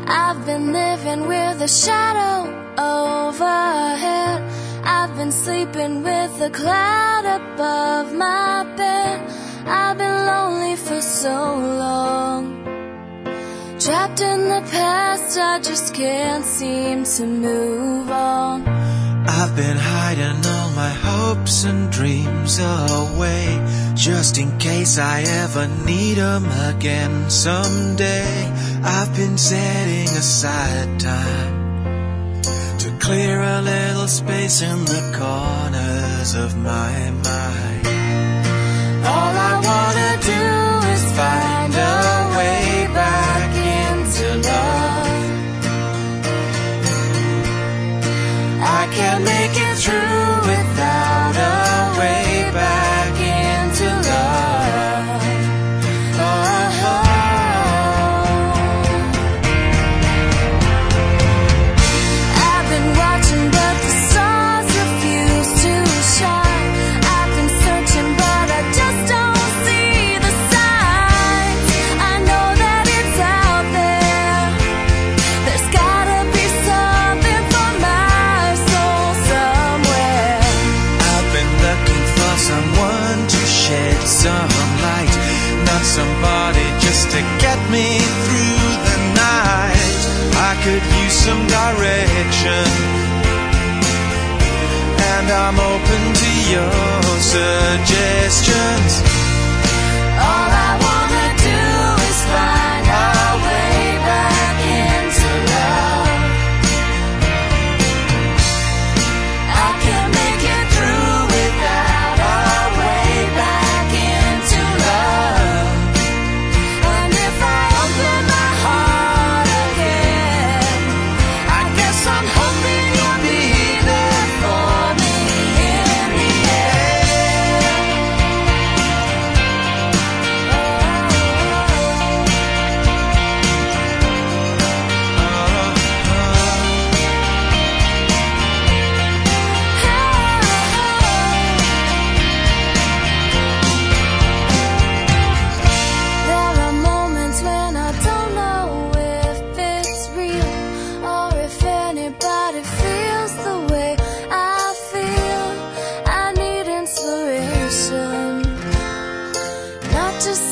I've been living with a shadow overhead. I've been sleeping with a cloud above my bed. I've been lonely for so long, trapped in the past, I just can't seem to move on. I've been hiding all my hopes and dreams away, just in case I ever need them again someday. I've been setting aside time to clear a little space in the corners of my mind. All I wanna do is find a way back into love. I can't make it through without a way back into love. Oh. I've been watching but the stars refuse to shine. I've been searching but I just don't see the signs. I know that it's out there. There's gotta be something for my soul somewhere. I've been looking for someone to shed some light, not somebody just to get me through the night. I could use some direction, and I'm open to your suggestions. All I wanna do is find our way back into love. I can't make it through without our way back into love. And if I open my heart again, I guess I'm hoping you'll be there for me in the end. There are moments when I don't know if it's real or if anybody feels the way I feel. I need inspiration, not just